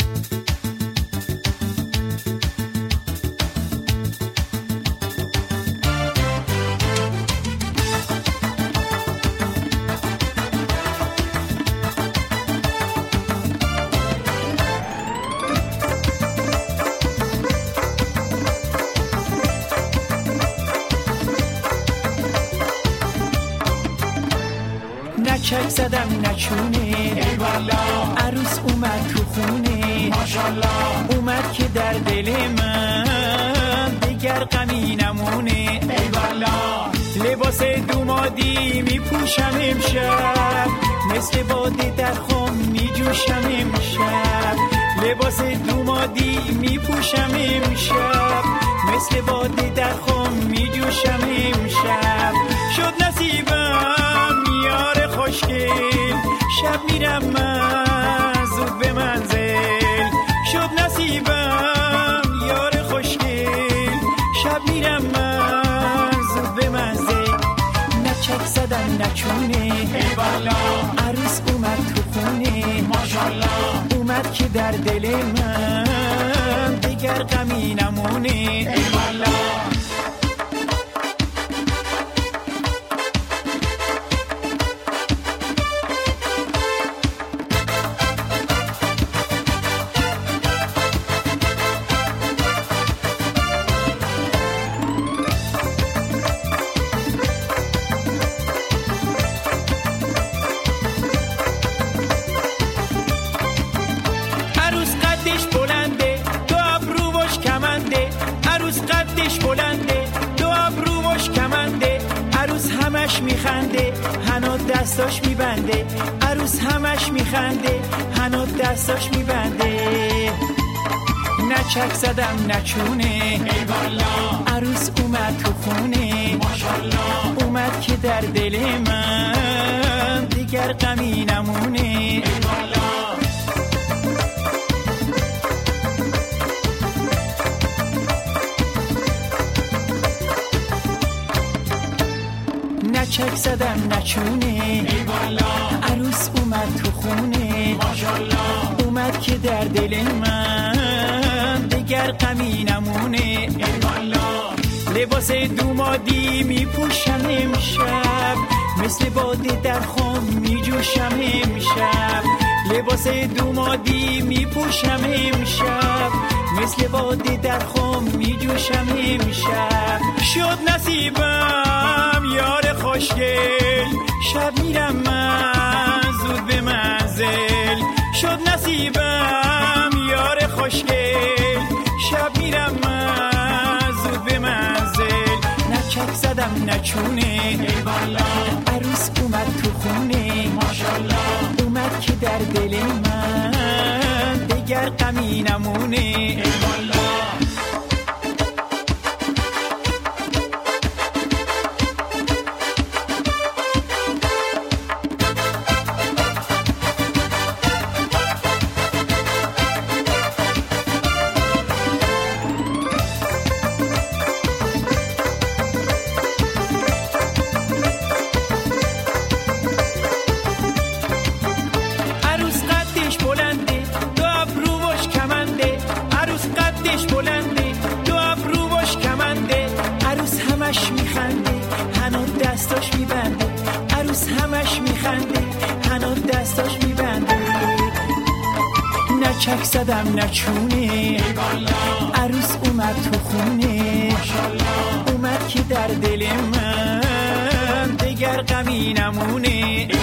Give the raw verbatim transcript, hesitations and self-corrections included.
چک زدم نچونه ای والا عروس اومد تو خونه ماشالله اومد که در دل من دیگر غمی نمونه ای والا لباس دومادی میپوشم امشب مثل باده در خم میجوشم امشب لباس دومادی میپوشم امشب مثل باده در خم میجوشم امشب شد نصیبم یار خوشگل شب میرم من زود به منزل شد نصیبم یار خوشگل شب میرم من زود به منزل نچک زدم نچونه ای والا عروس اومد تو خونه ماشالله اومد که در دل من دیگر غمی نمونه ای والا همش میخنده هنو دستاش میبنده عروس همش میخنده هنو دستاش میبنده نچک زدم نچونه ای والا عروس اومد تو خونه ماشالله اومد که در دل من دیگر غمی نمونه ای والا نچک زدم نچونه ای والا عروس اومد تو خونه ماشالله اومد که در دل من دیگر غمی نمونه ای والا لباس دومادی میپوشم امشب مثل باده در خم میجوشم امشب لباس دومادی میپوشم امشب مثل باده در خم میجوشم امشب شد نصیبم یار خوشگل شب میرم من زود به منزل شد نصیبم یار خوشگل شب میرم من زود به منزل نچک زدم نچونه ای والا عروس اومد تو خونه ماشالله اومد که در دل من دیگر غمی نمونه ای والا همش میخنده هنو دستاش میبنده عروس همش میخنده هنو دستاش میبنده نچک زدم نچونه ای والا عروس اومد تو خونه ماشالله اومد که در دل من دیگر غمی نمونه